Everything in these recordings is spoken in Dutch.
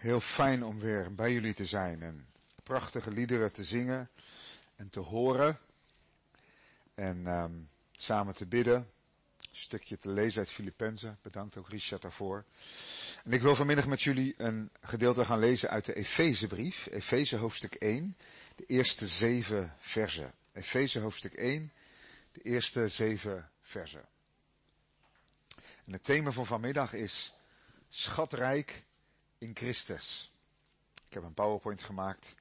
Heel fijn om weer bij jullie te zijn en prachtige liederen te zingen en te horen. En samen te bidden. Een stukje te lezen uit Filippenzen. Bedankt ook Richard daarvoor. En ik wil vanmiddag met jullie een gedeelte gaan lezen uit de Efezebrief. Efeze hoofdstuk 1, de eerste 7 versen. Efeze hoofdstuk 1, de eerste 7 versen. En het thema van vanmiddag is schatrijk in Christus. Ik heb een PowerPoint gemaakt.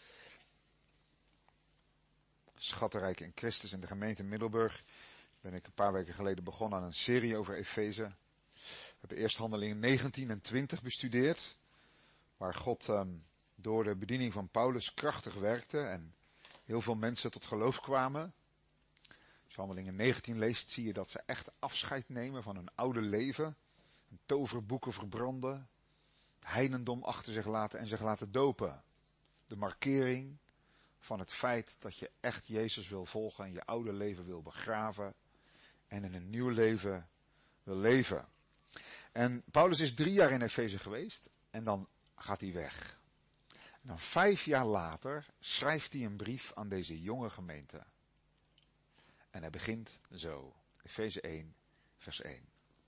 Schatrijk in Christus in de gemeente Middelburg. Ben ik een paar weken geleden begonnen aan een serie over Efeze. We hebben eerst Handelingen 19 en 20 bestudeerd. Waar God door de bediening van Paulus krachtig werkte en heel veel mensen tot geloof kwamen. Als je Handelingen 19 leest, zie je dat ze echt afscheid nemen van hun oude leven. Hun toverboeken verbranden. Het heidendom achter zich laten en zich laten dopen. De markering van het feit dat je echt Jezus wil volgen en je oude leven wil begraven en in een nieuw leven wil leven. En Paulus is 3 jaar in Efeze geweest en dan gaat hij weg. En dan 5 jaar later schrijft hij een brief aan deze jonge gemeente. En hij begint zo, Efeze 1, vers 1.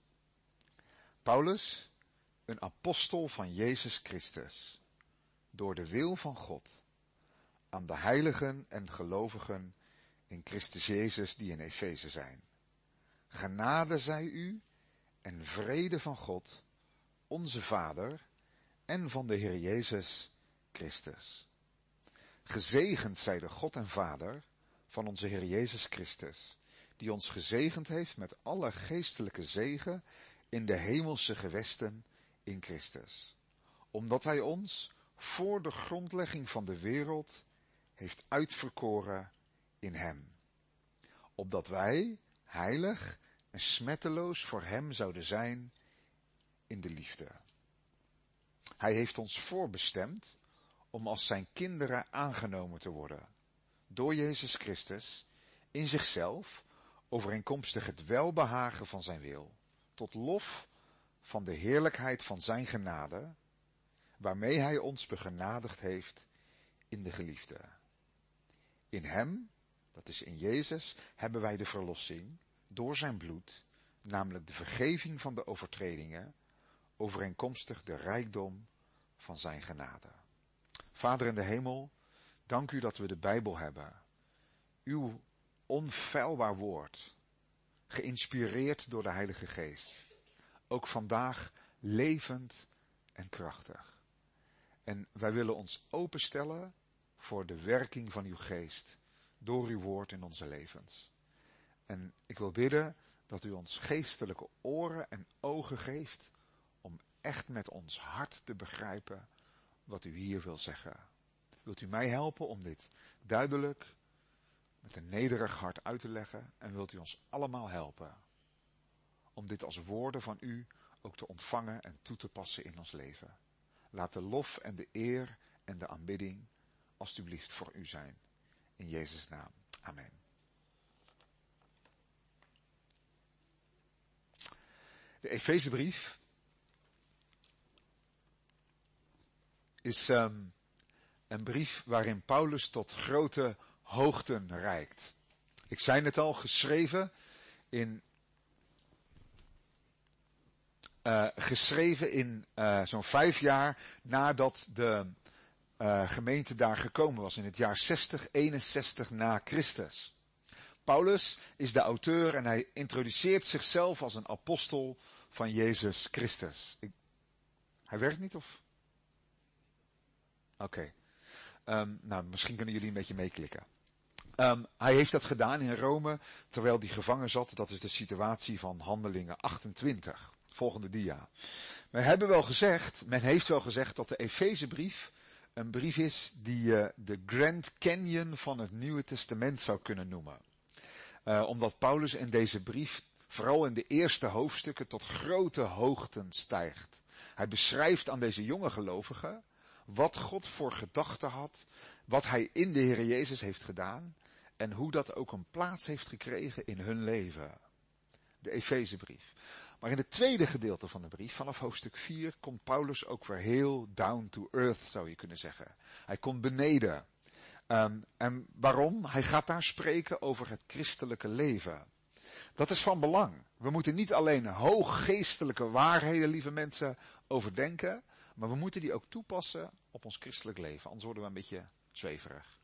Paulus, een apostel van Jezus Christus, door de wil van God, aan de heiligen en gelovigen in Christus Jezus die in Efeze zijn. Genade zij u en vrede van God, onze Vader, en van de Heer Jezus Christus. Gezegend zij de God en Vader van onze Heer Jezus Christus, die ons gezegend heeft met alle geestelijke zegen in de hemelse gewesten in Christus. Omdat hij ons voor de grondlegging van de wereld heeft uitverkoren in hem. Opdat wij heilig en smetteloos voor hem zouden zijn in de liefde. Hij heeft ons voorbestemd om als zijn kinderen aangenomen te worden. Door Jezus Christus in zichzelf overeenkomstig het welbehagen van zijn wil. Tot lof van de heerlijkheid van zijn genade, waarmee hij ons begenadigd heeft in de geliefde. In hem, dat is in Jezus, hebben wij de verlossing door zijn bloed, namelijk de vergeving van de overtredingen, overeenkomstig de rijkdom van zijn genade. Vader in de hemel, dank u dat we de Bijbel hebben. Uw onfeilbaar woord, geïnspireerd door de Heilige Geest. Ook vandaag levend en krachtig. En wij willen ons openstellen voor de werking van uw geest, door uw woord in onze levens. En ik wil bidden dat u ons geestelijke oren en ogen geeft, om echt met ons hart te begrijpen wat u hier wil zeggen. Wilt u mij helpen om dit duidelijk, met een nederig hart uit te leggen, en wilt u ons allemaal helpen om dit als woorden van u ook te ontvangen en toe te passen in ons leven. Laat de lof en de eer en de aanbidding alstublieft voor u zijn. In Jezus' naam. Amen. De Efezebrief is een brief waarin Paulus tot grote hoogten reikt. Ik zei het al, geschreven in zo'n 5 jaar nadat de gemeente daar gekomen was, in het jaar 61 na Christus. Paulus is de auteur en hij introduceert zichzelf als een apostel van Jezus Christus. Hij werkt niet of? Oké. Nou, misschien kunnen jullie een beetje meeklikken. Hij heeft dat gedaan in Rome, terwijl hij gevangen zat. Dat is de situatie van Handelingen 28. Volgende dia. Men heeft wel gezegd dat de Efezebrief een brief is die je de Grand Canyon van het Nieuwe Testament zou kunnen noemen. Omdat Paulus in deze brief, vooral in de eerste hoofdstukken, tot grote hoogten stijgt. Hij beschrijft aan deze jonge gelovigen wat God voor gedachten had, wat hij in de Heer Jezus heeft gedaan en hoe dat ook een plaats heeft gekregen in hun leven. De Efezebrief. Maar in het tweede gedeelte van de brief, vanaf hoofdstuk 4, komt Paulus ook weer heel down to earth, zou je kunnen zeggen. Hij komt beneden. En waarom? Hij gaat daar spreken over het christelijke leven. Dat is van belang. We moeten niet alleen hooggeestelijke waarheden, lieve mensen, overdenken, maar we moeten die ook toepassen op ons christelijk leven, anders worden we een beetje zweverig.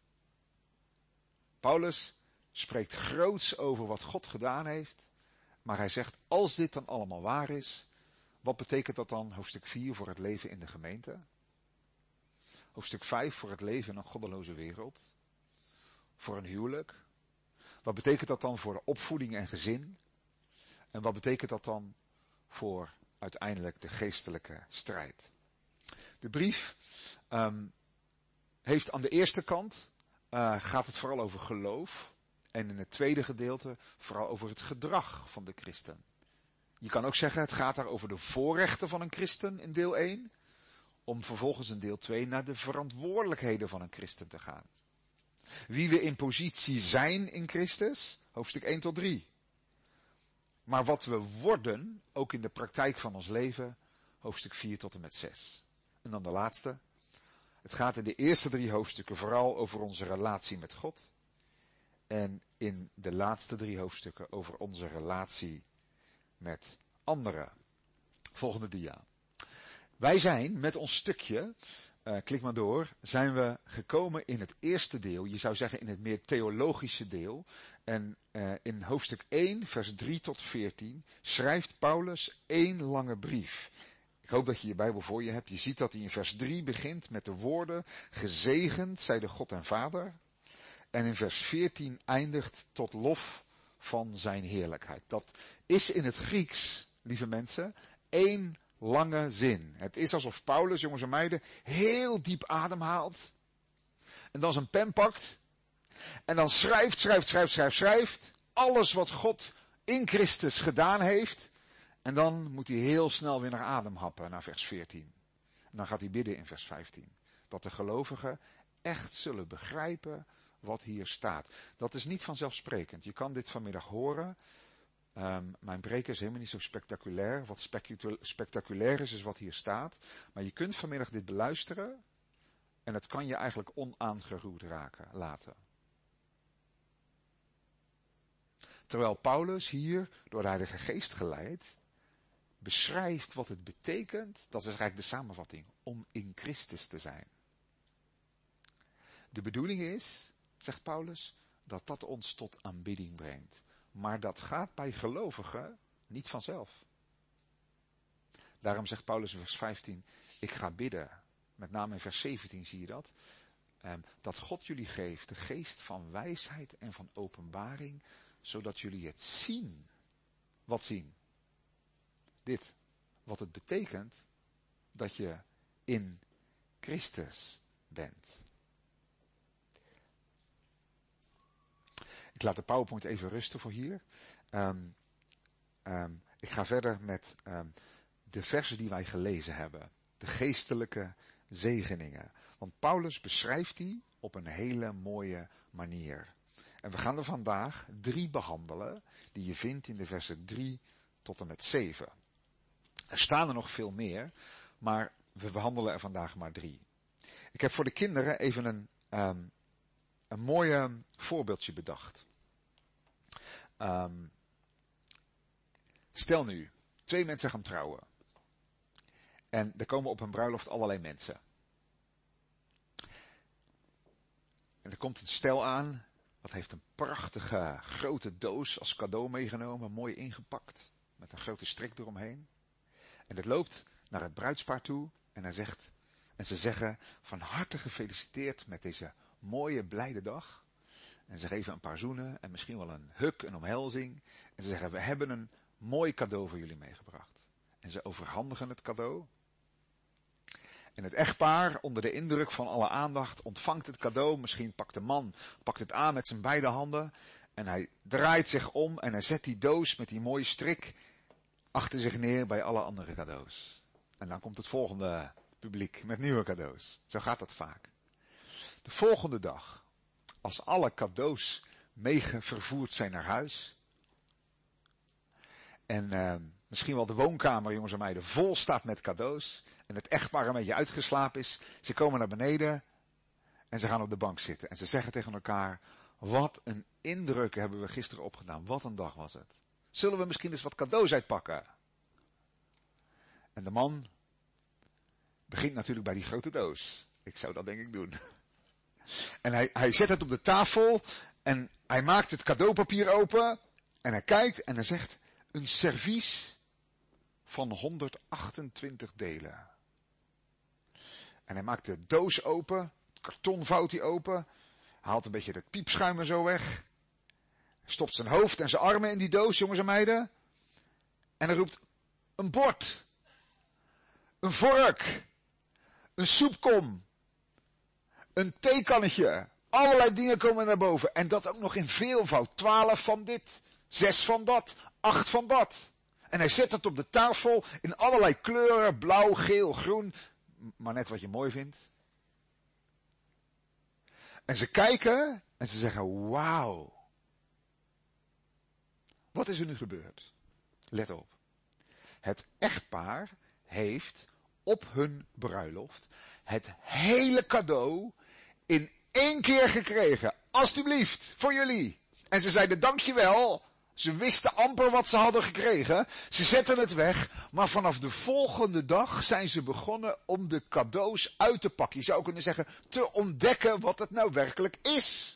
Paulus spreekt groots over wat God gedaan heeft, maar hij zegt, als dit dan allemaal waar is, wat betekent dat dan, hoofdstuk 4, voor het leven in de gemeente? Hoofdstuk 5 voor het leven in een goddeloze wereld? Voor een huwelijk? Wat betekent dat dan voor de opvoeding en gezin? En wat betekent dat dan voor uiteindelijk de geestelijke strijd? De brief heeft aan de eerste kant, gaat het vooral over geloof. En in het tweede gedeelte vooral over het gedrag van de christen. Je kan ook zeggen, het gaat daar over de voorrechten van een christen in deel 1. Om vervolgens in deel 2 naar de verantwoordelijkheden van een christen te gaan. Wie we in positie zijn in Christus, hoofdstuk 1 tot 3. Maar wat we worden, ook in de praktijk van ons leven, hoofdstuk 4 tot en met 6. En dan de laatste. Het gaat in de eerste 3 hoofdstukken vooral over onze relatie met God. En in de laatste 3 hoofdstukken over onze relatie met anderen. Volgende dia. Wij zijn met ons stukje, klik maar door, zijn we gekomen in het eerste deel. Je zou zeggen in het meer theologische deel. En in hoofdstuk 1, vers 3 tot 14, schrijft Paulus 1 lange brief. Ik hoop dat je je Bijbel voor je hebt. Je ziet dat hij in vers 3 begint met de woorden, gezegend zij de God en Vader. En in vers 14 eindigt tot lof van zijn heerlijkheid. Dat is in het Grieks, lieve mensen, 1 lange zin. Het is alsof Paulus, jongens en meiden, heel diep ademhaalt. En dan zijn pen pakt. En dan schrijft. Alles wat God in Christus gedaan heeft. En dan moet hij heel snel weer naar adem happen, naar vers 14. En dan gaat hij bidden in vers 15. Dat de gelovigen echt zullen begrijpen wat hier staat. Dat is niet vanzelfsprekend. Je kan dit vanmiddag horen. Mijn preek is helemaal niet zo spectaculair. Wat spectaculair is wat hier staat. Maar je kunt vanmiddag dit beluisteren. En het kan je eigenlijk onaangeroerd laten. Terwijl Paulus hier, door de Heilige Geest geleid, beschrijft wat het betekent. Dat is eigenlijk de samenvatting. Om in Christus te zijn. De bedoeling is, zegt Paulus, dat dat ons tot aanbidding brengt. Maar dat gaat bij gelovigen niet vanzelf. Daarom zegt Paulus in vers 15, ik ga bidden. Met name in vers 17 zie je dat. Dat God jullie geeft de geest van wijsheid en van openbaring, zodat jullie het zien. Wat zien? Dit. Wat het betekent dat je in Christus bent. Ik laat de PowerPoint even rusten voor hier. Ik ga verder met de versen die wij gelezen hebben. De geestelijke zegeningen. Want Paulus beschrijft die op een hele mooie manier. En we gaan er vandaag 3 behandelen, die je vindt in de versen 3 tot en met 7. Er staan er nog veel meer, maar we behandelen er vandaag maar 3. Ik heb voor de kinderen even een mooi voorbeeldje bedacht. Stel nu, 2 mensen gaan trouwen. En er komen op een bruiloft allerlei mensen. En er komt een stel aan, dat heeft een prachtige grote doos als cadeau meegenomen, mooi ingepakt, met een grote strik eromheen. En het loopt naar het bruidspaar toe en ze zeggen van harte gefeliciteerd met deze mooie blijde dag. En ze geven een paar zoenen en misschien wel een huk, een omhelzing. En ze zeggen, we hebben een mooi cadeau voor jullie meegebracht. En ze overhandigen het cadeau. En het echtpaar, onder de indruk van alle aandacht, ontvangt het cadeau. Misschien pakt de man het aan met zijn beide handen. En hij draait zich om en hij zet die doos met die mooie strik achter zich neer bij alle andere cadeaus. En dan komt het volgende publiek met nieuwe cadeaus. Zo gaat dat vaak. De volgende dag, als alle cadeaus meegevervoerd zijn naar huis. En misschien wel de woonkamer, jongens en meiden, vol staat met cadeaus. En het echtpaar een beetje uitgeslapen is. Ze komen naar beneden en ze gaan op de bank zitten. En ze zeggen tegen elkaar, wat een indruk hebben we gisteren opgedaan. Wat een dag was het. Zullen we misschien eens wat cadeaus uitpakken? En de man begint natuurlijk bij die grote doos. Ik zou dat denk ik doen. En hij zet het op de tafel en hij maakt het cadeaupapier open. En hij kijkt en hij zegt, een servies van 128 delen. En hij maakt de doos open, het karton vouwt hij open, haalt een beetje het piepschuim en zo weg. Stopt zijn hoofd en zijn armen in die doos, jongens en meiden. En hij roept, een bord, een vork, een soepkom, een theekannetje. Allerlei dingen komen naar boven. En dat ook nog in veelvoud. 12 van dit, 6 van dat, 8 van dat. En hij zet het op de tafel in allerlei kleuren, blauw, geel, groen. Maar net wat je mooi vindt. En ze kijken en ze zeggen, wauw. Wat is er nu gebeurd? Let op. Het echtpaar heeft op hun bruiloft het hele cadeau in 1 keer gekregen. Alsjeblieft, voor jullie. En ze zeiden dankjewel. Ze wisten amper wat ze hadden gekregen. Ze zetten het weg. Maar vanaf de volgende dag zijn ze begonnen om de cadeaus uit te pakken. Je zou kunnen zeggen, te ontdekken wat het nou werkelijk is.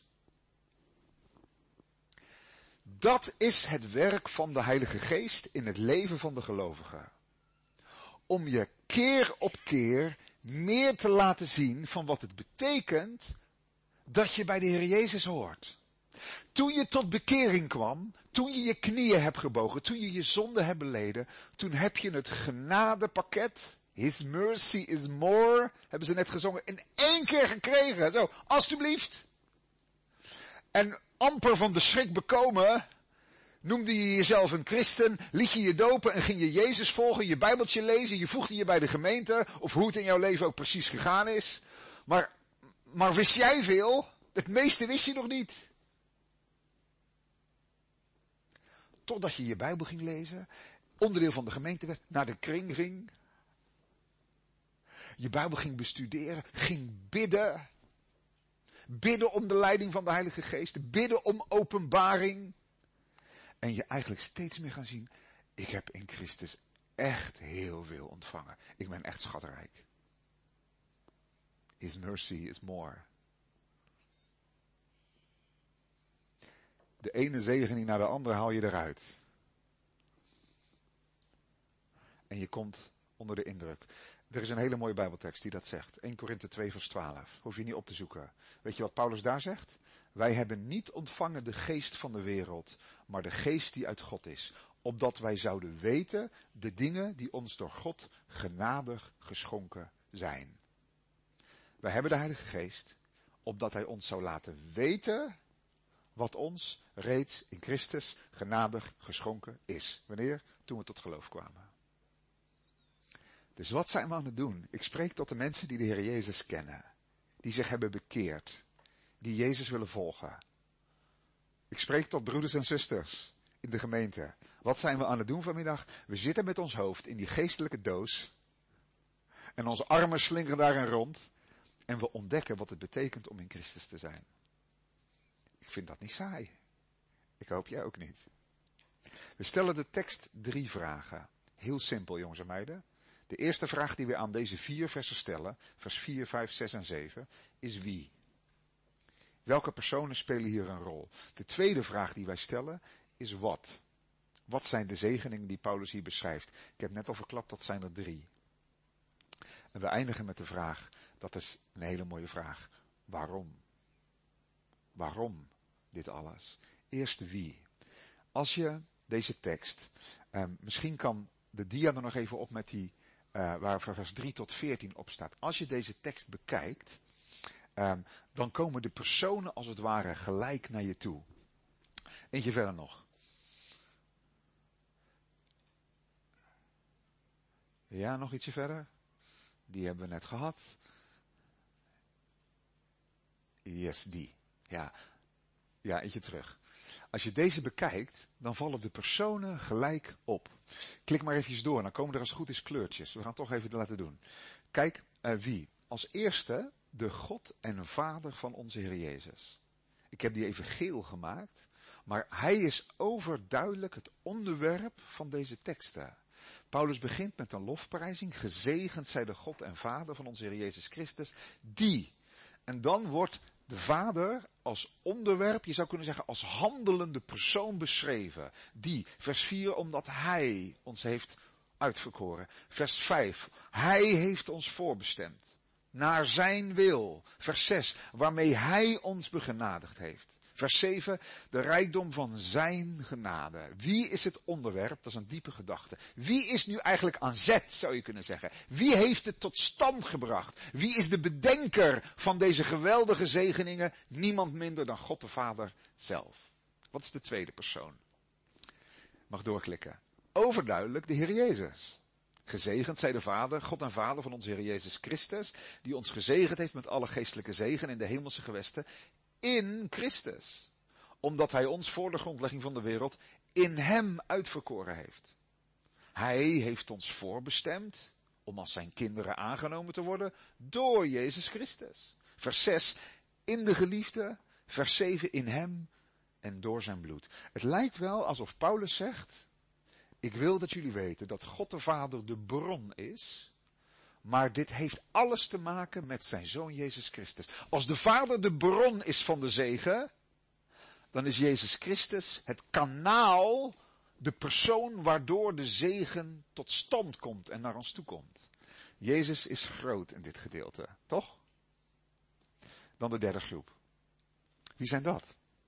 Dat is het werk van de Heilige Geest in het leven van de gelovigen. Om je keer op keer meer te laten zien van wat het betekent dat je bij de Heer Jezus hoort. Toen je tot bekering kwam, toen je je knieën hebt gebogen, toen je je zonde hebt beleden, toen heb je het genadepakket, His mercy is more, hebben ze net gezongen, in 1 keer gekregen. Zo, alstublieft. En amper van de schrik bekomen, noemde je jezelf een christen, liet je je dopen en ging je Jezus volgen, je Bijbeltje lezen, je voegde je bij de gemeente, of hoe het in jouw leven ook precies gegaan is. Maar wist jij veel? Het meeste wist je nog niet. Totdat je je Bijbel ging lezen, onderdeel van de gemeente werd, naar de kring ging, je Bijbel ging bestuderen, ging bidden. Bidden om de leiding van de Heilige Geest, bidden om openbaring. En je eigenlijk steeds meer gaan zien, ik heb in Christus echt heel veel ontvangen. Ik ben echt schatrijk. His mercy is more. De ene zegening naar de andere haal je eruit. En je komt onder de indruk. Er is een hele mooie Bijbeltekst die dat zegt. 1 Korinthe 2 vers 12. Hoef je niet op te zoeken. Weet je wat Paulus daar zegt? Wij hebben niet ontvangen de geest van de wereld, maar de geest die uit God is. Opdat wij zouden weten de dingen die ons door God genadig geschonken zijn. Wij hebben de Heilige Geest, opdat hij ons zou laten weten wat ons reeds in Christus genadig geschonken is. Wanneer? Toen we tot geloof kwamen. Dus wat zijn we aan het doen? Ik spreek tot de mensen die de Heer Jezus kennen. Die zich hebben bekeerd. Die Jezus willen volgen. Ik spreek tot broeders en zusters in de gemeente. Wat zijn we aan het doen vanmiddag? We zitten met ons hoofd in die geestelijke doos. En onze armen slingeren daarin rond. En we ontdekken wat het betekent om in Christus te zijn. Ik vind dat niet saai. Ik hoop jij ook niet. We stellen de tekst 3 vragen. Heel simpel, jongens en meiden. De eerste vraag die we aan deze 4 versen stellen, vers 4, 5, 6 en 7, is wie? Welke personen spelen hier een rol? De tweede vraag die wij stellen is wat? Wat zijn de zegeningen die Paulus hier beschrijft? Ik heb net al verklapt, dat zijn er 3. En we eindigen met de vraag, dat is een hele mooie vraag. Waarom? Waarom dit alles? Eerst wie? Als je deze tekst, misschien kan de dia er nog even op met die, waar vers 3 tot 14 op staat. Als je deze tekst bekijkt, dan komen de personen als het ware gelijk naar je toe. Eentje verder nog. Ja, nog ietsje verder. Die hebben we net gehad. Yes, die. Ja. Ja, ietsje terug. Als je deze bekijkt, dan vallen de personen gelijk op. Klik maar even door, dan komen er als het goed is kleurtjes. We gaan het toch even laten doen. Kijk, wie? Als eerste de God en Vader van onze Heer Jezus. Ik heb die even geel gemaakt, maar hij is overduidelijk het onderwerp van deze teksten. Paulus begint met een lofprijzing. Gezegend zij de God en Vader van onze Heer Jezus Christus, die. En dan wordt de Vader als onderwerp, je zou kunnen zeggen als handelende persoon beschreven. Die, vers 4, omdat hij ons heeft uitverkoren. Vers 5, hij heeft ons voorbestemd. Naar zijn wil. Vers 6, waarmee hij ons begenadigd heeft. Vers 7, de rijkdom van zijn genade. Wie is het onderwerp? Dat is een diepe gedachte. Wie is nu eigenlijk aan zet, zou je kunnen zeggen? Wie heeft het tot stand gebracht? Wie is de bedenker van deze geweldige zegeningen? Niemand minder dan God de Vader zelf. Wat is de tweede persoon? Mag doorklikken. Overduidelijk de Heer Jezus. Gezegend zij de Vader, God en Vader van onze Heer Jezus Christus, die ons gezegend heeft met alle geestelijke zegen in de hemelse gewesten, in Christus. Omdat hij ons voor de grondlegging van de wereld in hem uitverkoren heeft. Hij heeft ons voorbestemd om als zijn kinderen aangenomen te worden door Jezus Christus. Vers 6, in de geliefde. Vers 7, in hem en door zijn bloed. Het lijkt wel alsof Paulus zegt, ik wil dat jullie weten dat God de Vader de bron is, maar dit heeft alles te maken met zijn Zoon Jezus Christus. Als de Vader de bron is van de zegen, dan is Jezus Christus het kanaal, de persoon waardoor de zegen tot stand komt en naar ons toe komt. Jezus is groot in dit gedeelte, toch? Dan de derde groep. Wie zijn dat?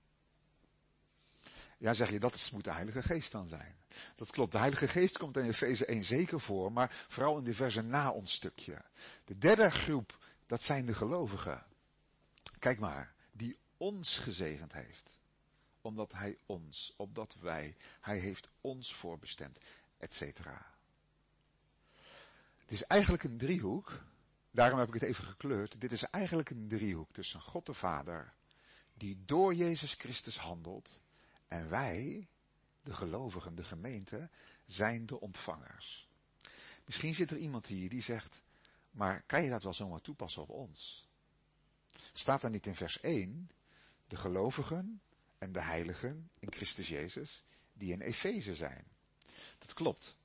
Ja, zeg je, dat moet de Heilige Geest dan zijn. Dat klopt, de Heilige Geest komt in Efeze 1 zeker voor, maar vooral in de versen na ons stukje. De derde groep, dat zijn de gelovigen. Kijk maar, die ons gezegend heeft. Omdat hij ons, opdat hij heeft ons voorbestemd, etc. Het is eigenlijk een driehoek, daarom heb ik het even gekleurd. Dit is eigenlijk een driehoek tussen God de Vader, die door Jezus Christus handelt, en wij, de gelovigen, de gemeente, zijn de ontvangers. Misschien zit er iemand hier die zegt, maar kan je dat wel zomaar toepassen op ons? Staat er niet in vers 1, de gelovigen en de heiligen in Christus Jezus, die in Efeze zijn? Dat klopt.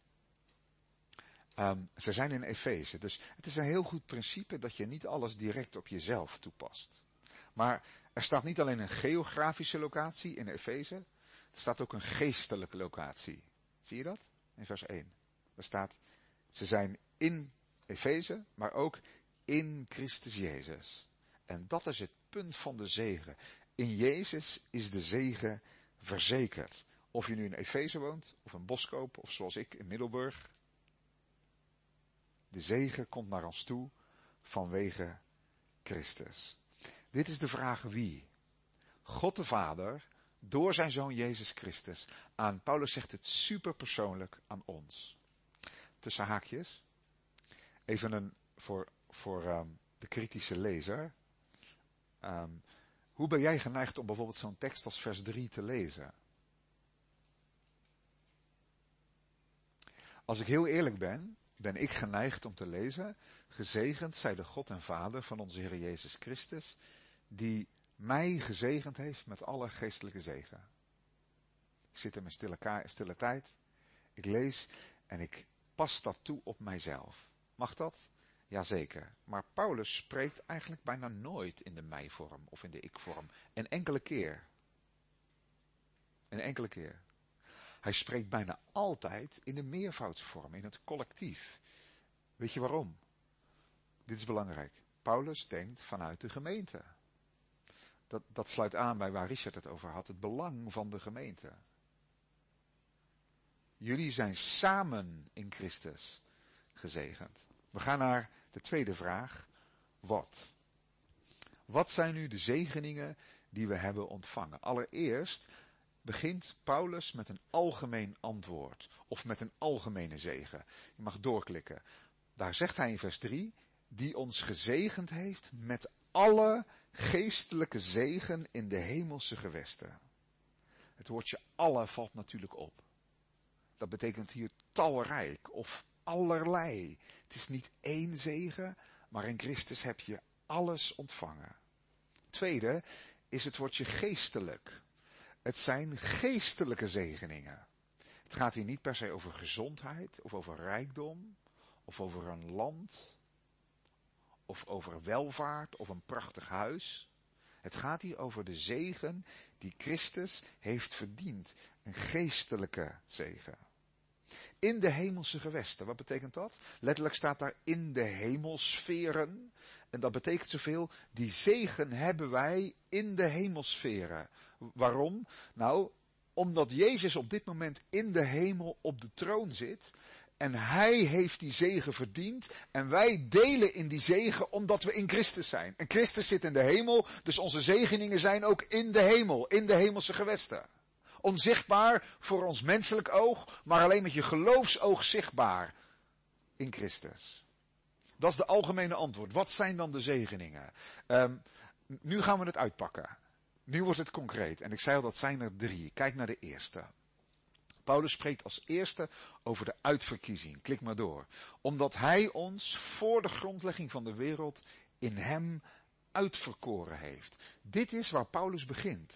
Ze zijn in Efeze, dus het is een heel goed principe dat je niet alles direct op jezelf toepast. Maar er staat niet alleen een geografische locatie in Efeze, er staat ook een geestelijke locatie. Zie je dat? In vers 1. Er staat, ze zijn in Efeze, maar ook in Christus Jezus. En dat is het punt van de zegen. In Jezus is de zegen verzekerd. Of je nu in Efeze woont, of in Boskoop, of zoals ik in Middelburg. De zegen komt naar ons toe vanwege Christus. Dit is de vraag wie? God de Vader, door zijn Zoon Jezus Christus. Aan Paulus zegt het superpersoonlijk aan ons. Tussen haakjes. Even voor de kritische lezer. Hoe ben jij geneigd om bijvoorbeeld zo'n tekst als vers 3 te lezen? Als ik heel eerlijk ben ik geneigd om te lezen, gezegend zij de God en Vader van onze Heer Jezus Christus, die mij gezegend heeft met alle geestelijke zegen. Ik zit in mijn stille tijd, ik lees en ik pas dat toe op mijzelf. Mag dat? Jazeker. Maar Paulus spreekt eigenlijk bijna nooit in de mij-vorm of in de ik-vorm. Een enkele keer. Hij spreekt bijna altijd in de meervoudsvorm, in het collectief. Weet je waarom? Dit is belangrijk. Paulus denkt vanuit de gemeente. Dat sluit aan bij waar Richard het over had, het belang van de gemeente. Jullie zijn samen in Christus gezegend. We gaan naar de tweede vraag. Wat? Wat zijn nu de zegeningen die we hebben ontvangen? Allereerst begint Paulus met een algemeen antwoord. Of met een algemene zegen. Je mag doorklikken. Daar zegt hij in vers 3. Die ons gezegend heeft met alle geestelijke zegen in de hemelse gewesten. Het woordje alle valt natuurlijk op. Dat betekent hier talrijk of allerlei. Het is niet één zegen, maar in Christus heb je alles ontvangen. Tweede is het woordje geestelijk. Het zijn geestelijke zegeningen. Het gaat hier niet per se over gezondheid, of over rijkdom, of over een land, of over welvaart, of een prachtig huis. Het gaat hier over de zegen die Christus heeft verdiend. Een geestelijke zegen. In de hemelse gewesten, wat betekent dat? Letterlijk staat daar in de hemelsferen. En dat betekent zoveel, die zegen hebben wij in de hemelsferen. Waarom? Nou, omdat Jezus op dit moment in de hemel op de troon zit. En hij heeft die zegen verdiend. En wij delen in die zegen omdat we in Christus zijn. En Christus zit in de hemel, dus onze zegeningen zijn ook in de hemel, in de hemelse gewesten. Onzichtbaar voor ons menselijk oog, maar alleen met je geloofsoog zichtbaar in Christus. Dat is de algemene antwoord. Wat zijn dan de zegeningen? Nu gaan we het uitpakken. Nu wordt het concreet. En ik zei al, dat zijn er 3. Kijk naar de eerste. Paulus spreekt als eerste over de uitverkiezing. Klik maar door. Omdat hij ons voor de grondlegging van de wereld in hem uitverkoren heeft. Dit is waar Paulus begint.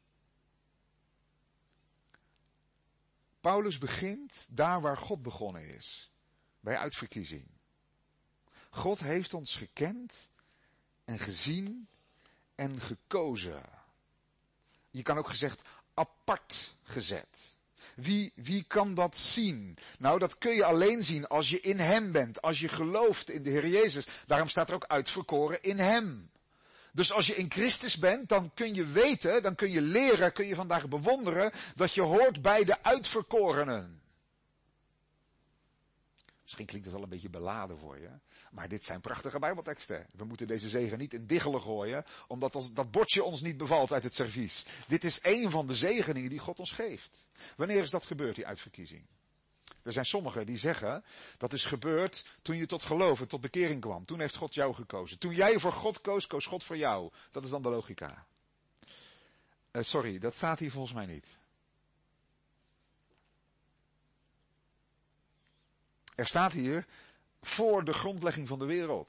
Paulus begint daar waar God begonnen is. Bij uitverkiezing. God heeft ons gekend en gezien en gekozen. Je kan ook gezegd apart gezet. Wie kan dat zien? Nou, dat kun je alleen zien als je in hem bent. Als je gelooft in de Heer Jezus. Daarom staat er ook uitverkoren in hem. Dus als je in Christus bent, dan kun je weten, dan kun je leren, kun je vandaag bewonderen, dat je hoort bij de uitverkorenen. Misschien klinkt het wel een beetje beladen voor je, maar dit zijn prachtige Bijbelteksten. We moeten deze zegen niet in diggelen gooien, omdat dat bordje ons niet bevalt uit het servies. Dit is één van de zegeningen die God ons geeft. Wanneer is dat gebeurd, die uitverkiezing? Er zijn sommigen die zeggen, dat is gebeurd toen je tot geloof en tot bekering kwam. Toen heeft God jou gekozen. Toen jij voor God koos, koos God voor jou. Dat is dan de logica. Sorry, dat staat hier volgens mij niet. Er staat hier, voor de grondlegging van de wereld.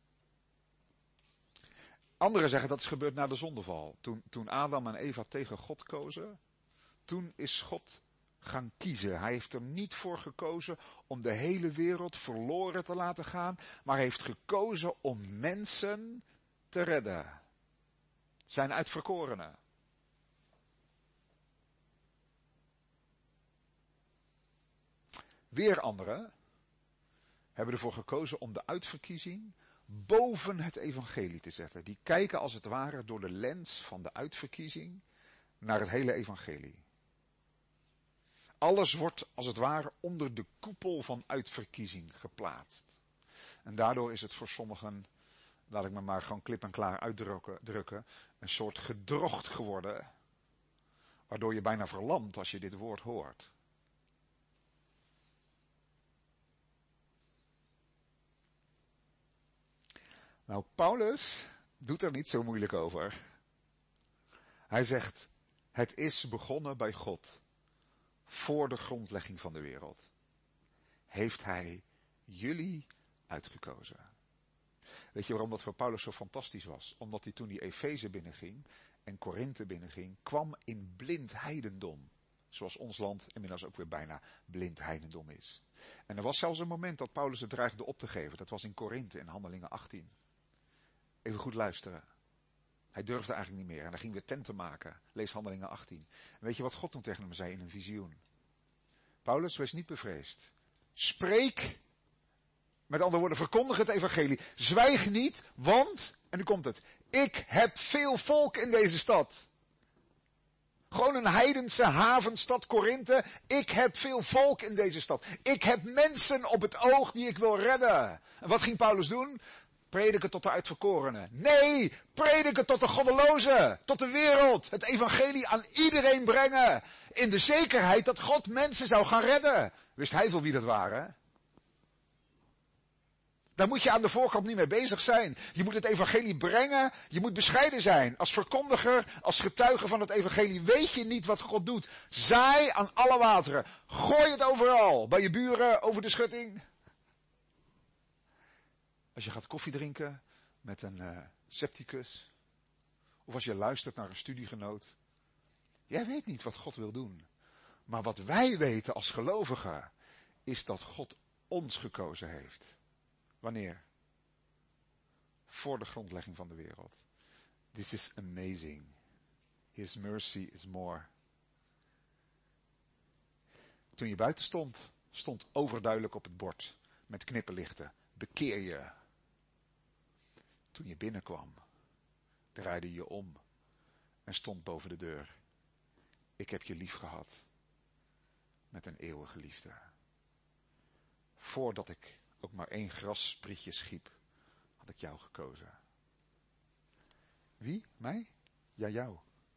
Anderen zeggen dat is gebeurd na de zondeval. Toen Adam en Eva tegen God kozen, toen is God gaan kiezen. Hij heeft er niet voor gekozen om de hele wereld verloren te laten gaan, maar heeft gekozen om mensen te redden. Zijn uitverkorenen. Weer anderen hebben ervoor gekozen om de uitverkiezing boven het evangelie te zetten. Die kijken als het ware door de lens van de uitverkiezing naar het hele evangelie. Alles wordt als het ware onder de koepel van uitverkiezing geplaatst. En daardoor is het voor sommigen, laat ik me maar gewoon klip en klaar uitdrukken, een soort gedrocht geworden, waardoor je bijna verlamt als je dit woord hoort. Nou, Paulus doet er niet zo moeilijk over. Hij zegt, het is begonnen bij God. Voor de grondlegging van de wereld heeft hij jullie uitgekozen. Weet je waarom dat voor Paulus zo fantastisch was? Omdat hij toen die Efeze binnenging en Korinthe binnenging, kwam in blind heidendom. Zoals ons land inmiddels ook weer bijna blind heidendom is. En er was zelfs een moment dat Paulus het dreigde op te geven. Dat was in Korinthe in Handelingen 18. Even goed luisteren. Hij durfde eigenlijk niet meer en hij ging weer tenten maken. Lees Handelingen 18. En weet je wat God toen tegen hem zei in een visioen? Paulus, wees niet bevreesd. Spreek, met andere woorden, verkondig het evangelie. Zwijg niet, want, en nu komt het, ik heb veel volk in deze stad. Gewoon een heidense havenstad Korinthe. Ik heb veel volk in deze stad. Ik heb mensen op het oog die ik wil redden. En wat ging Paulus doen? Prediken tot de uitverkorenen. Nee, prediken tot de goddelozen. Tot de wereld. Het evangelie aan iedereen brengen. In de zekerheid dat God mensen zou gaan redden. Wist hij veel wie dat waren? Daar moet je aan de voorkant niet mee bezig zijn. Je moet het evangelie brengen. Je moet bescheiden zijn. Als verkondiger, als getuige van het evangelie weet je niet wat God doet. Zaai aan alle wateren. Gooi het overal. Bij je buren, over de schutting. Als je gaat koffie drinken met een scepticus. Of als je luistert naar een studiegenoot. Jij weet niet wat God wil doen. Maar wat wij weten als gelovigen is dat God ons gekozen heeft. Wanneer? Voor de grondlegging van de wereld. This is amazing. His mercy is more. Toen je buiten stond overduidelijk op het bord met knipperlichten. Bekeer je. Toen je binnenkwam, draaide je om en stond boven de deur. Ik heb je lief gehad. Met een eeuwige liefde. Voordat ik ook maar 1 grassprietje schiep, had ik jou gekozen. Wie? Mij? Ja, jou.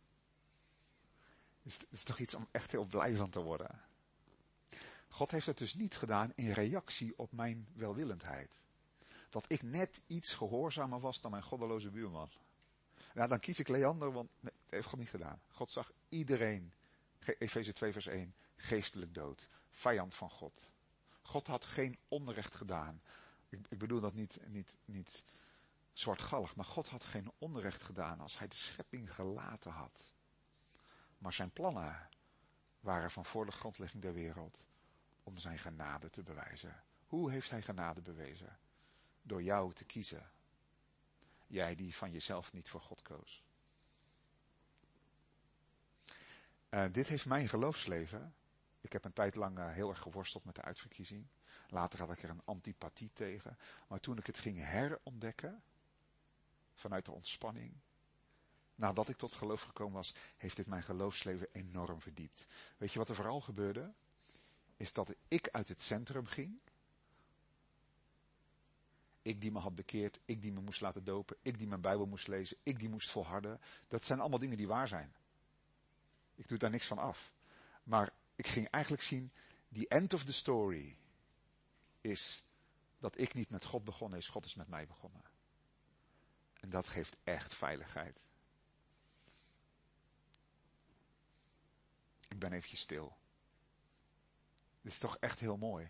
Het is toch iets om echt heel blij van te worden. God heeft het dus niet gedaan in reactie op mijn welwillendheid. Dat ik net iets gehoorzamer was dan mijn goddeloze buurman. Nou, dan kies ik Leander, want nee, dat heeft God niet gedaan. God zag iedereen, Efeze 2 vers 1, geestelijk dood. Vijand van God. God had geen onrecht gedaan. Ik bedoel dat niet zwartgallig, maar God had geen onrecht gedaan als hij de schepping gelaten had. Maar zijn plannen waren van voor de grondlegging der wereld om zijn genade te bewijzen. Hoe heeft hij genade bewezen? Door jou te kiezen. Jij die van jezelf niet voor God koos. Dit heeft mijn geloofsleven. Ik heb een tijd lang heel erg geworsteld met de uitverkiezing. Later had ik er een antipathie tegen. Maar toen ik het ging herontdekken, vanuit de ontspanning, nadat ik tot geloof gekomen was, heeft dit mijn geloofsleven enorm verdiept. Weet je wat er vooral gebeurde? Is dat ik uit het centrum ging. Ik die me had bekeerd, ik die me moest laten dopen, ik die mijn Bijbel moest lezen, ik die moest volharden. Dat zijn allemaal dingen die waar zijn. Ik doe daar niks van af. Maar ik ging eigenlijk zien, the end of the story is dat ik niet met God begonnen is, God is met mij begonnen. En dat geeft echt veiligheid. Ik ben eventjes stil. Dit is toch echt heel mooi.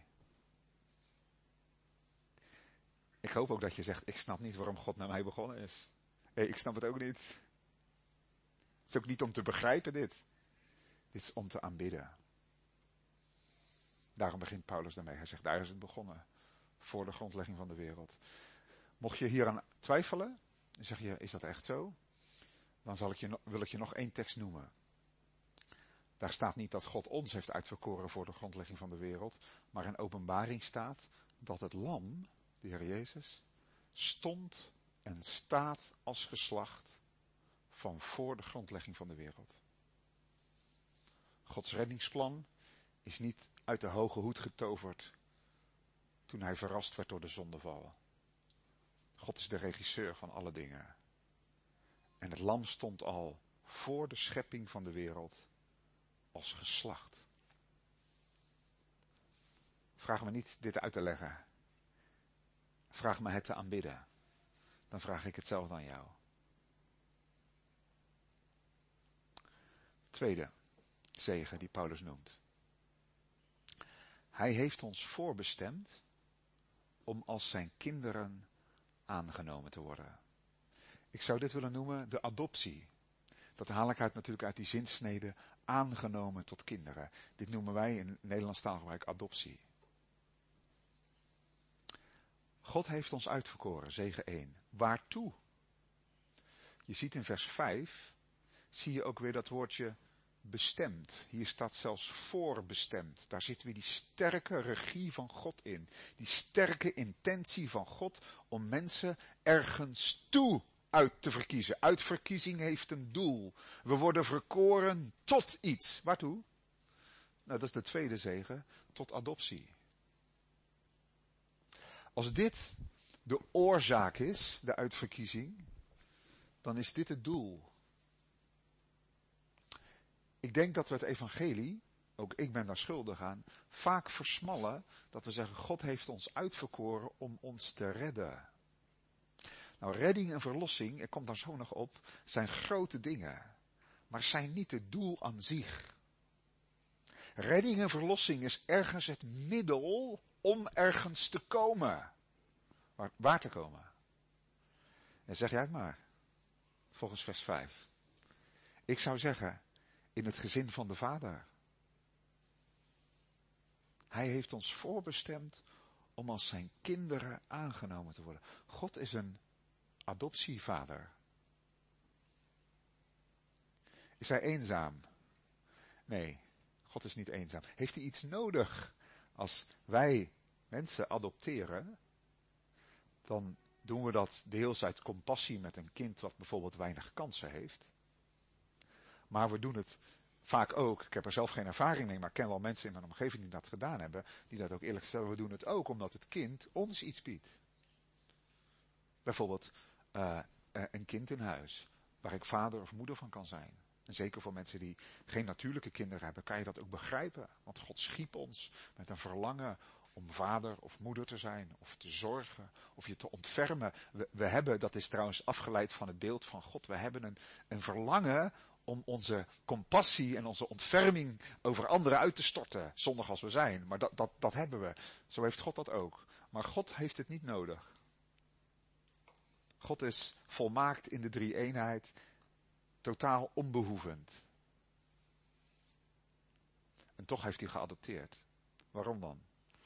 Ik hoop ook dat je zegt, ik snap niet waarom God met mij begonnen is. Ik snap het ook niet. Het is ook niet om te begrijpen dit. Dit is om te aanbidden. Daarom begint Paulus daarmee. Hij zegt, daar is het begonnen. Voor de grondlegging van de wereld. Mocht je hieraan twijfelen, dan zeg je, is dat echt zo? Dan wil ik je nog 1 tekst noemen. Daar staat niet dat God ons heeft uitverkoren voor de grondlegging van de wereld. Maar in Openbaring staat dat het lam, de Heer Jezus, stond en staat als geslacht van voor de grondlegging van de wereld. Gods reddingsplan is niet uit de hoge hoed getoverd toen hij verrast werd door de zondeval. God is de regisseur van alle dingen. En het lam stond al voor de schepping van de wereld als geslacht. Vraag me niet dit uit te leggen. Vraag me het te aanbidden. Dan vraag ik hetzelfde aan jou. Tweede zegen die Paulus noemt. Hij heeft ons voorbestemd om als zijn kinderen aangenomen te worden. Ik zou dit willen noemen de adoptie. Dat haal ik natuurlijk uit die zinsnede aangenomen tot kinderen. Dit noemen wij in Nederlands taalgebruik adoptie. God heeft ons uitverkoren, zegen 1. Waartoe? Je ziet in vers 5, zie je ook weer dat woordje bestemd. Hier staat zelfs voorbestemd. Daar zit weer die sterke regie van God in. Die sterke intentie van God om mensen ergens toe uit te verkiezen. Uitverkiezing heeft een doel. We worden verkoren tot iets. Waartoe? Nou, dat is de tweede zegen, tot adoptie. Als dit de oorzaak is, de uitverkiezing, dan is dit het doel. Ik denk dat we het evangelie ook ik ben daar schuldig aan, vaak versmallen dat we zeggen, God heeft ons uitverkoren om ons te redden. Nou, redding en verlossing, ik kom daar zo nog op, zijn grote dingen, maar zijn niet het doel aan zich. Redding en verlossing is ergens het middel om ergens te komen. Waar te komen? En zeg jij het maar, volgens vers 5. Ik zou zeggen, in het gezin van de Vader. Hij heeft ons voorbestemd om als zijn kinderen aangenomen te worden. God is een adoptievader. Is hij eenzaam? Nee, God is niet eenzaam. Heeft hij iets nodig? Als wij mensen adopteren, dan doen we dat deels uit compassie met een kind wat bijvoorbeeld weinig kansen heeft. Maar we doen het vaak ook, ik heb er zelf geen ervaring mee, maar ik ken wel mensen in mijn omgeving die dat gedaan hebben, die dat ook eerlijk stellen, we doen het ook omdat het kind ons iets biedt. Bijvoorbeeld een kind in huis, waar ik vader of moeder van kan zijn. En zeker voor mensen die geen natuurlijke kinderen hebben, kan je dat ook begrijpen. Want God schiep ons met een verlangen om vader of moeder te zijn, of te zorgen, of je te ontfermen. We hebben, dat is trouwens afgeleid van het beeld van God, we hebben een verlangen om onze compassie en onze ontferming over anderen uit te storten, zondig als we zijn. Maar dat hebben we. Zo heeft God dat ook. Maar God heeft het niet nodig. God is volmaakt in de drie-eenheid, totaal onbehoevend. En toch heeft hij geadopteerd. Waarom dan?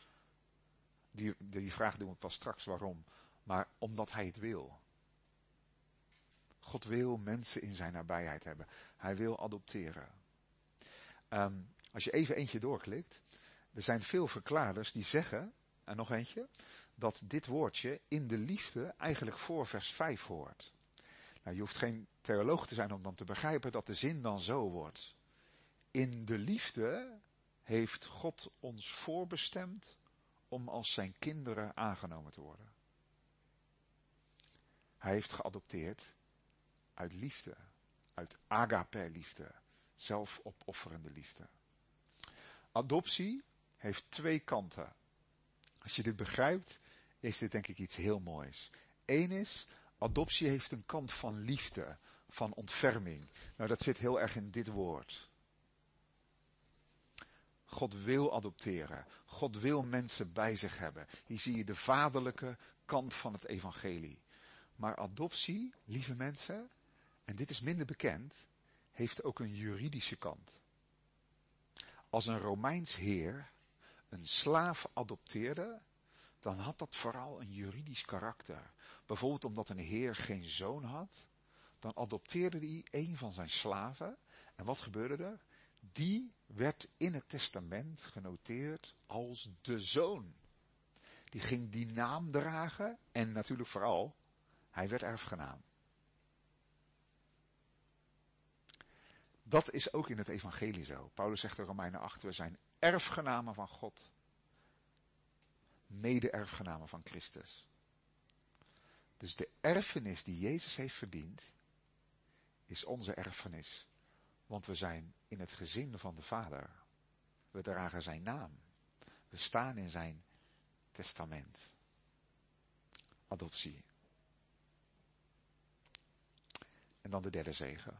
Die vraag doen we pas straks waarom. Maar omdat hij het wil. God wil mensen in zijn nabijheid hebben. Hij wil adopteren. Als je even eentje doorklikt. Er zijn veel verklaarders die zeggen, en nog eentje, dat dit woordje in de liefde eigenlijk voor vers 5 hoort. Nou, je hoeft geen theoloog te zijn om dan te begrijpen dat de zin dan zo wordt. In de liefde heeft God ons voorbestemd om als zijn kinderen aangenomen te worden. Hij heeft geadopteerd uit liefde, uit agape liefde, zelfopofferende liefde. Adoptie heeft twee kanten. Als je dit begrijpt, is dit denk ik iets heel moois. Eén is, adoptie heeft een kant van liefde, van ontferming. Nou, dat zit heel erg in dit woord. God wil adopteren. God wil mensen bij zich hebben. Hier zie je de vaderlijke kant van het evangelie. Maar adoptie, lieve mensen, en dit is minder bekend, heeft ook een juridische kant. Als een Romeins heer een slaaf adopteerde, dan had dat vooral een juridisch karakter. Bijvoorbeeld omdat een heer geen zoon had, dan adopteerde hij een van zijn slaven. En wat gebeurde er? Die werd in het testament genoteerd als de zoon. Die ging die naam dragen en natuurlijk vooral, hij werd erfgenaam. Dat is ook in het evangelie zo. Paulus zegt in Romeinen 8, we zijn erfgenamen van God. Mede-erfgenamen van Christus. Dus de erfenis die Jezus heeft verdiend, is onze erfenis. Want we zijn in het gezin van de Vader. We dragen zijn naam. We staan in zijn testament. Adoptie. En dan de derde zegen.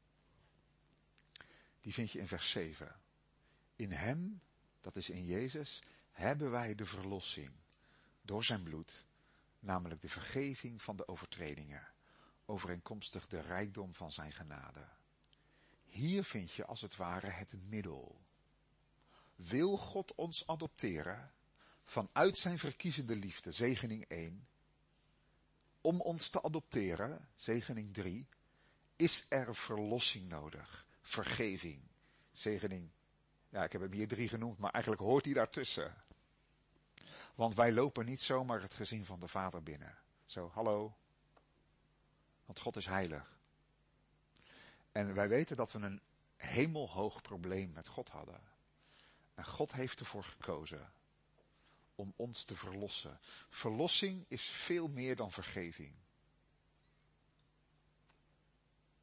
Die vind je in vers 7. In hem, dat is in Jezus, hebben wij de verlossing. Door zijn bloed. Namelijk de vergeving van de overtredingen. Overeenkomstig de rijkdom van zijn genade. Hier vind je als het ware het middel. Wil God ons adopteren vanuit zijn verkiezende liefde, zegening 1. Om ons te adopteren, zegening 3, is er verlossing nodig. Vergeving, zegening, ja, ik heb hem hier 3 genoemd, maar eigenlijk hoort hij daartussen. Want wij lopen niet zomaar het gezin van de Vader binnen. Zo, hallo. Want God is heilig. En wij weten dat we een hemelhoog probleem met God hadden. En God heeft ervoor gekozen om ons te verlossen. Verlossing is veel meer dan vergeving.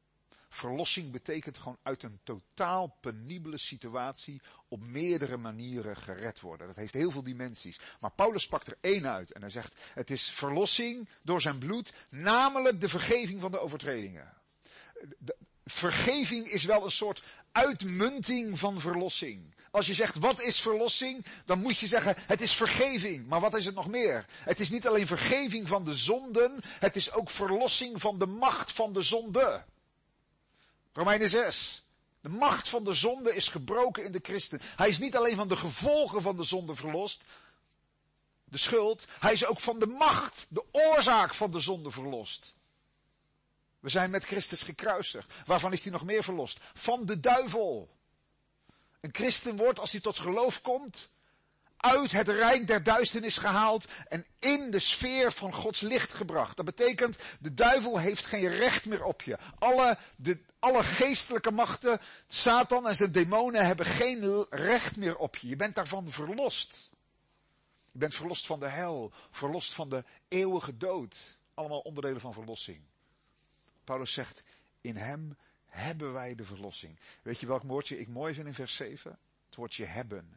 Verlossing betekent gewoon uit een totaal penibele situatie op meerdere manieren gered worden. Dat heeft heel veel dimensies. Maar Paulus pakt er één uit en hij zegt, het is verlossing door zijn bloed, namelijk de vergeving van de overtredingen. Vergeving is wel een soort uitmunting van verlossing. Als je zegt, wat is verlossing? Dan moet je zeggen, het is vergeving. Maar wat is het nog meer? Het is niet alleen vergeving van de zonden, het is ook verlossing van de macht van de zonde. Romeinen 6. De macht van de zonde is gebroken in de christen. Hij is niet alleen van de gevolgen van de zonde verlost, de schuld. Hij is ook van de macht, de oorzaak van de zonde verlost. We zijn met Christus gekruisigd. Waarvan is hij nog meer verlost? Van de duivel. Een christen wordt, als hij tot geloof komt, uit het rijk der duisternis gehaald en in de sfeer van Gods licht gebracht. Dat betekent, de duivel heeft geen recht meer op je. Alle geestelijke machten, Satan en zijn demonen hebben geen recht meer op je. Je bent daarvan verlost. Je bent verlost van de hel, verlost van de eeuwige dood. Allemaal onderdelen van verlossing. Paulus zegt, in hem hebben wij de verlossing. Weet je welk woordje ik mooi vind in vers 7? Het woordje hebben.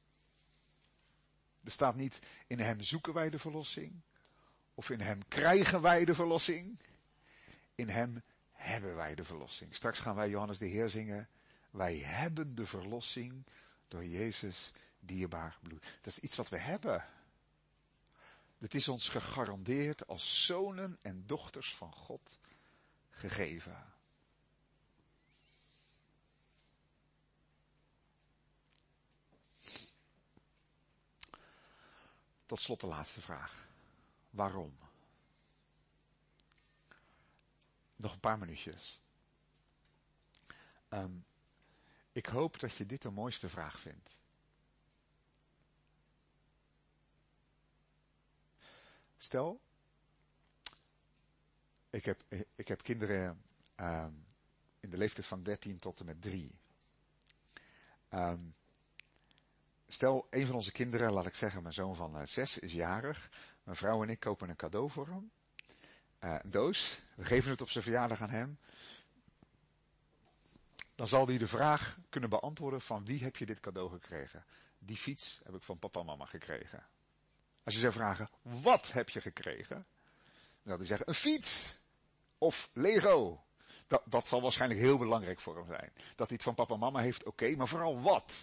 Er staat niet, in hem zoeken wij de verlossing. Of in hem krijgen wij de verlossing. In hem hebben wij de verlossing. Straks gaan wij Johannes de Heer zingen. Wij hebben de verlossing door Jezus dierbaar bloed. Dat is iets wat we hebben. Het is ons gegarandeerd als zonen en dochters van God gegeven. Tot slot de laatste vraag. Waarom? Nog een paar minuutjes. Ik hoop dat je dit de mooiste vraag vindt. Stel, ik heb kinderen in de leeftijd van 13 tot en met 3. Stel, een van onze kinderen, laat ik zeggen, mijn zoon van 6 is jarig. Mijn vrouw en ik kopen een cadeau voor hem. Een doos. We geven het op zijn verjaardag aan hem. Dan zal hij de vraag kunnen beantwoorden van wie heb je dit cadeau gekregen? Die fiets heb ik van papa en mama gekregen. Als je zou vragen, wat heb je gekregen? Dan zal hij zeggen, een fiets. Of Lego. Dat zal waarschijnlijk heel belangrijk voor hem zijn. Dat hij het van papa en mama heeft, oké, maar vooral wat?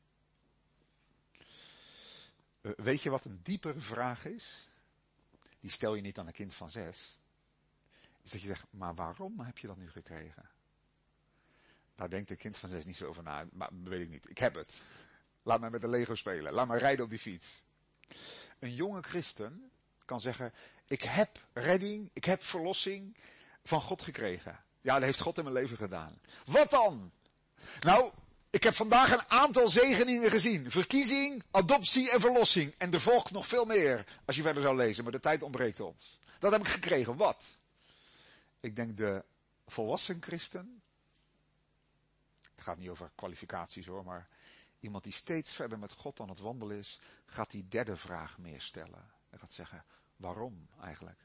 Weet je wat een diepere vraag is? Die stel je niet aan een kind van 6. Is dat je zegt, maar waarom heb je dat nu gekregen? Daar denkt een kind van 6 niet zo over na. Maar weet ik niet. Ik heb het. Laat mij met de Lego spelen. Laat mij rijden op die fiets. Een jonge christen kan zeggen, ik heb redding, ik heb verlossing van God gekregen. Ja, dat heeft God in mijn leven gedaan. Wat dan? Nou, ik heb vandaag een aantal zegeningen gezien. Verkiezing, adoptie en verlossing. En er volgt nog veel meer, als je verder zou lezen, maar de tijd ontbreekt ons. Dat heb ik gekregen. Wat? Ik denk de volwassen christen, het gaat niet over kwalificaties hoor, maar iemand die steeds verder met God aan het wandelen is, gaat die derde vraag meer stellen. Hij gaat zeggen, waarom eigenlijk?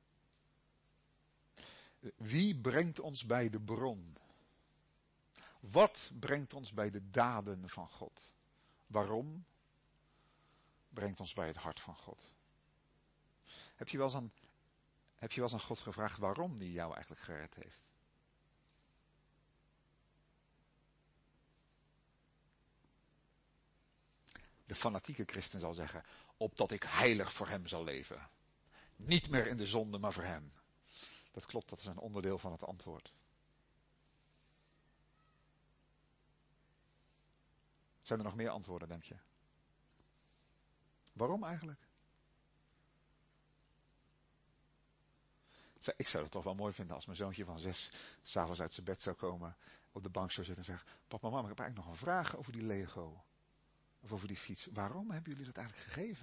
Wie brengt ons bij de bron? Wat brengt ons bij de daden van God? Waarom brengt ons bij het hart van God? Heb je wel eens aan God gevraagd waarom die jou eigenlijk gered heeft? De fanatieke christen zal zeggen, opdat ik heilig voor hem zal leven. Niet meer in de zonde, maar voor hem. Dat klopt, dat is een onderdeel van het antwoord. Zijn er nog meer antwoorden, denk je? Waarom eigenlijk? Ik zou het toch wel mooi vinden als mijn zoontje van 6 s'avonds uit zijn bed zou komen, op de bank zou zitten en zeggen, papa, mama, ik heb eigenlijk nog een vraag over die Lego. Of over die fiets. Waarom hebben jullie dat eigenlijk gegeven?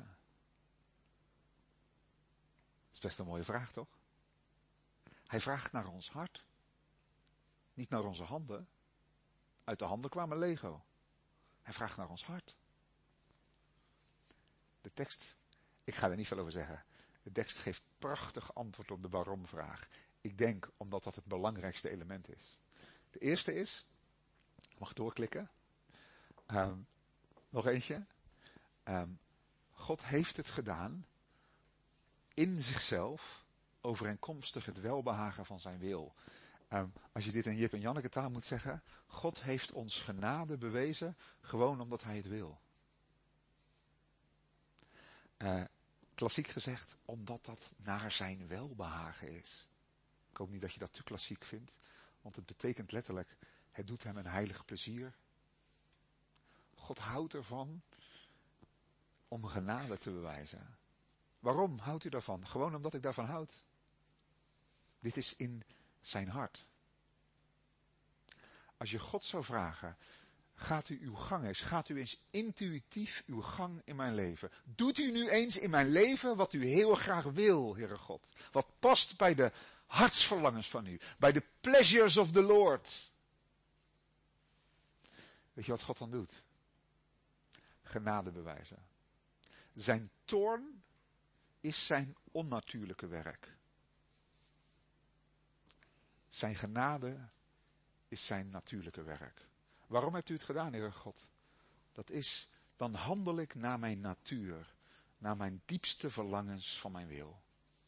Dat is best een mooie vraag, toch? Hij vraagt naar ons hart. Niet naar onze handen. Uit de handen kwamen Lego. Hij vraagt naar ons hart. De tekst, ik ga er niet veel over zeggen. De tekst geeft prachtig antwoord op de waarom-vraag. Ik denk omdat dat het belangrijkste element is. De eerste is, ik mag doorklikken, nog eentje. God heeft het gedaan in zichzelf, overeenkomstig het welbehagen van zijn wil. Als je dit in Jip en Janneke taal moet zeggen, God heeft ons genade bewezen, gewoon omdat hij het wil. Klassiek gezegd, omdat dat naar zijn welbehagen is. Ik hoop niet dat je dat te klassiek vindt, want het betekent letterlijk, het doet hem een heilig plezier. God houdt ervan om genade te bewijzen. Waarom houdt u daarvan? Gewoon omdat ik daarvan houd. Dit is in zijn hart. Als je God zou vragen, gaat u uw gang eens, gaat u eens intuïtief uw gang in mijn leven. Doet u nu eens in mijn leven wat u heel graag wil, Heere God. Wat past bij de hartsverlangens van u, bij de pleasures of the Lord. Weet je wat God dan doet? Genade bewijzen. Zijn toorn is zijn onnatuurlijke werk. Zijn genade is zijn natuurlijke werk. Waarom hebt u het gedaan, Heere God? Dat is, dan handel ik naar mijn natuur, naar mijn diepste verlangens van mijn wil.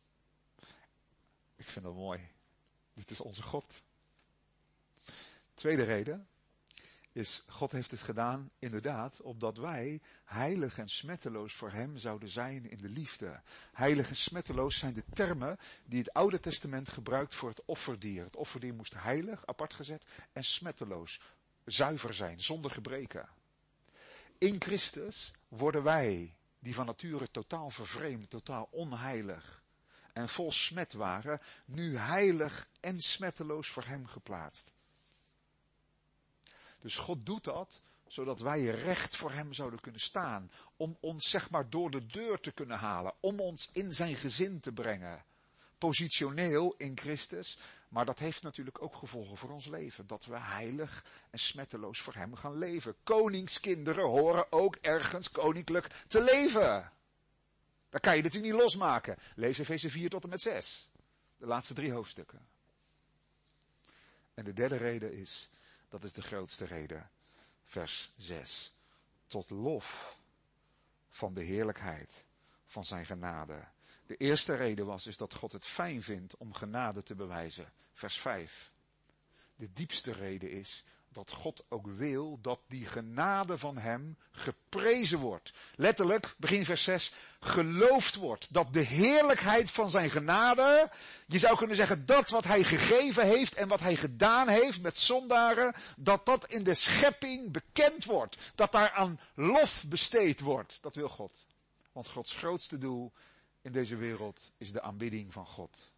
Ik vind dat mooi. Dit is onze God. Tweede reden is, God heeft het gedaan inderdaad, opdat wij heilig en smetteloos voor hem zouden zijn in de liefde. Heilig en smetteloos zijn de termen die het Oude Testament gebruikt voor het offerdier. Het offerdier moest heilig, apart gezet, en smetteloos, zuiver zijn, zonder gebreken. In Christus worden wij, die van nature totaal vervreemd, totaal onheilig en vol smet waren, nu heilig en smetteloos voor hem geplaatst. Dus God doet dat, zodat wij recht voor hem zouden kunnen staan. Om ons zeg maar door de deur te kunnen halen. Om ons in zijn gezin te brengen. Positioneel in Christus. Maar dat heeft natuurlijk ook gevolgen voor ons leven. Dat we heilig en smetteloos voor hem gaan leven. Koningskinderen horen ook ergens koninklijk te leven. Dat kan je natuurlijk niet losmaken. Lees Efeze 4 tot en met 6. De laatste 3 hoofdstukken. En de derde reden is, dat is de grootste reden, vers 6. Tot lof van de heerlijkheid van zijn genade. De eerste reden is dat God het fijn vindt om genade te bewijzen. Vers 5. De diepste reden is dat God ook wil dat die genade van hem geprezen wordt. Letterlijk, begin vers 6, geloofd wordt. Dat de heerlijkheid van zijn genade, je zou kunnen zeggen, dat wat hij gegeven heeft en wat hij gedaan heeft met zondaren, dat dat in de schepping bekend wordt. Dat daar aan lof besteed wordt. Dat wil God. Want Gods grootste doel in deze wereld is de aanbidding van God.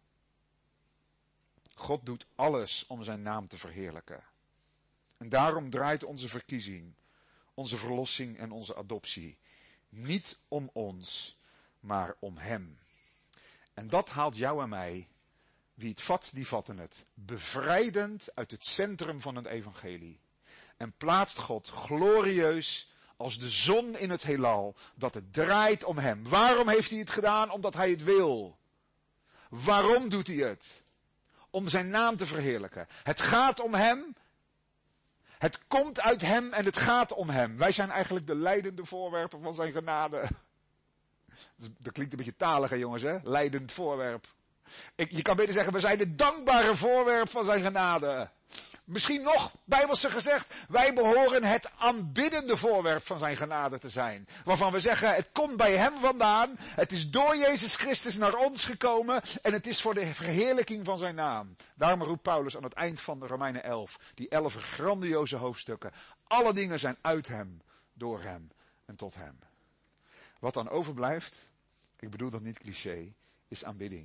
God doet alles om zijn naam te verheerlijken. En daarom draait onze verkiezing, onze verlossing en onze adoptie niet om ons, maar om hem. En dat haalt jou en mij, wie het vat, die vatten het, bevrijdend uit het centrum van het evangelie. En plaatst God glorieus als de zon in het heelal, dat het draait om hem. Waarom heeft hij het gedaan? Omdat hij het wil. Waarom doet hij het? Om zijn naam te verheerlijken. Het gaat om hem. Het komt uit hem en het gaat om hem. Wij zijn eigenlijk de leidende voorwerpen van zijn genade. Dat klinkt een beetje talig, hè jongens, hè? Leidend voorwerp. Je kan beter zeggen, we zijn het dankbare voorwerp van zijn genade. Misschien nog, bijbelse gezegd, wij behoren het aanbiddende voorwerp van zijn genade te zijn. Waarvan we zeggen, het komt bij hem vandaan, het is door Jezus Christus naar ons gekomen en het is voor de verheerlijking van zijn naam. Daarom roept Paulus aan het eind van de Romeinen 11, die 11 grandioze hoofdstukken. Alle dingen zijn uit hem, door hem en tot hem. Wat dan overblijft, ik bedoel dat niet cliché, is aanbidding.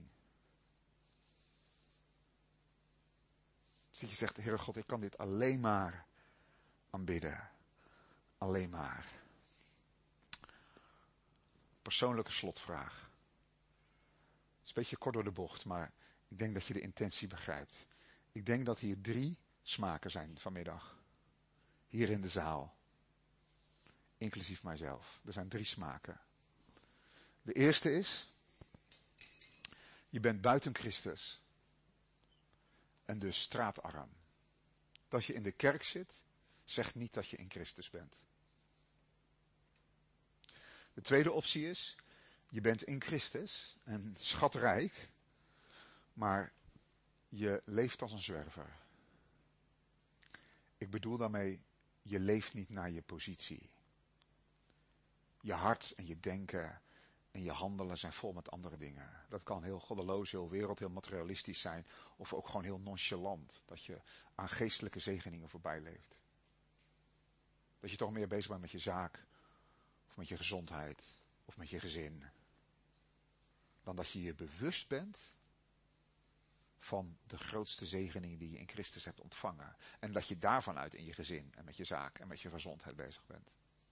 Dus dat je zegt, Heere God, ik kan dit alleen maar aanbidden. Alleen maar. Persoonlijke slotvraag. Het is een beetje kort door de bocht, maar ik denk dat je de intentie begrijpt. Ik denk dat hier 3 smaken zijn vanmiddag. Hier in de zaal. Inclusief mijzelf. Er zijn 3 smaken. De eerste is, je bent buiten Christus. En dus straatarm. dat je in de kerk zit, zegt niet dat je in Christus bent. De tweede optie is, je bent in Christus en schatrijk, maar je leeft als een zwerver. Ik bedoel daarmee, je leeft niet naar je positie. Je hart en je denken en je handelen zijn vol met andere dingen. Dat kan heel goddeloos, heel wereld, heel materialistisch zijn. Of ook gewoon heel nonchalant. Dat je aan geestelijke zegeningen voorbij leeft. Dat je toch meer bezig bent met je zaak. Of met je gezondheid. Of met je gezin. Dan dat je je bewust bent van de grootste zegeningen die je in Christus hebt ontvangen. En dat je daarvan uit in je gezin en met je zaak en met je gezondheid bezig bent.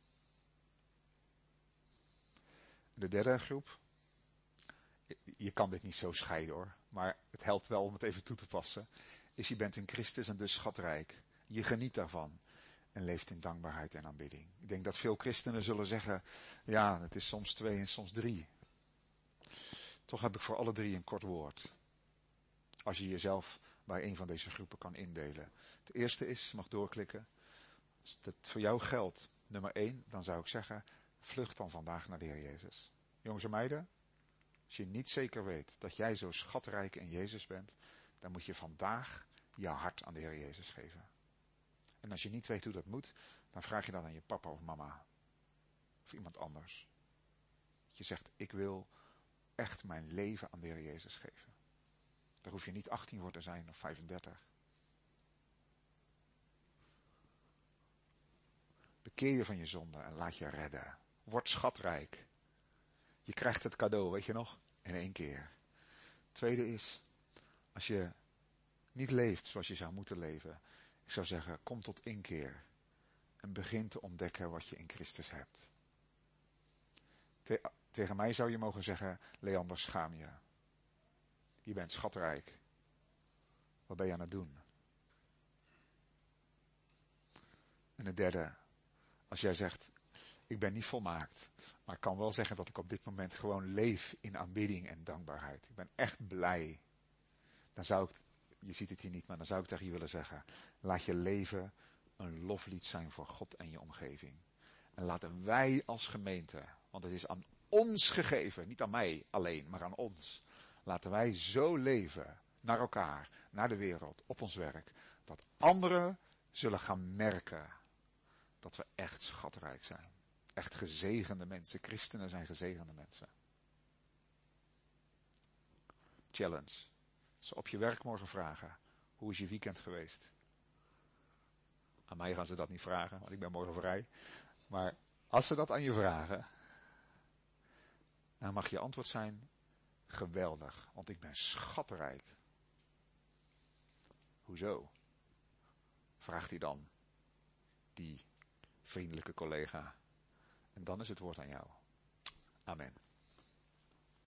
De derde groep. Je kan dit niet zo scheiden hoor. Maar het helpt wel om het even toe te passen. Is je bent in Christus en dus schatrijk. Je geniet daarvan. En leeft in dankbaarheid en aanbidding. Ik denk dat veel christenen zullen zeggen. Ja, het is soms 2 en soms 3. Toch heb ik voor alle 3 een kort woord. Als je jezelf bij een van deze groepen kan indelen. Het eerste is, je mag doorklikken. Als het voor jou geldt, nummer 1. Dan zou ik zeggen, vlucht dan vandaag naar de Heer Jezus. Jongens en meiden. Als je niet zeker weet dat jij zo schatrijk in Jezus bent, dan moet je vandaag je hart aan de Heer Jezus geven. En als je niet weet hoe dat moet, dan vraag je dat aan je papa of mama. Of iemand anders. Dat je zegt, ik wil echt mijn leven aan de Heer Jezus geven. Daar hoef je niet 18 voor te zijn of 35. Bekeer je van je zonde en laat je redden. Word schatrijk. Je krijgt het cadeau, weet je nog? In 1 keer. Tweede is, als je niet leeft zoals je zou moeten leven. Ik zou zeggen, kom tot inkeer. En begin te ontdekken wat je in Christus hebt. Tegen mij zou je mogen zeggen, Leander, schaam je. Je bent schatrijk. Wat ben je aan het doen? En de derde, als jij zegt, ik ben niet volmaakt. Maar ik kan wel zeggen dat ik op dit moment gewoon leef in aanbidding en dankbaarheid. Ik ben echt blij. Dan zou ik, je ziet het hier niet, maar dan zou ik tegen je willen zeggen, laat je leven een loflied zijn voor God en je omgeving. En laten wij als gemeente, want het is aan ons gegeven, niet aan mij alleen, maar aan ons. Laten wij zo leven, naar elkaar, naar de wereld, op ons werk, dat anderen zullen gaan merken dat we echt schatrijk zijn. Echt gezegende mensen. Christenen zijn gezegende mensen. Challenge. Ze op je werk morgen vragen, hoe is je weekend geweest? Aan mij gaan ze dat niet vragen, want ik ben morgen vrij. Maar als ze dat aan je vragen, dan mag je antwoord zijn, geweldig, want ik ben schatrijk. Hoezo? Vraagt hij dan, die vriendelijke collega. En dan is het woord aan jou. Amen.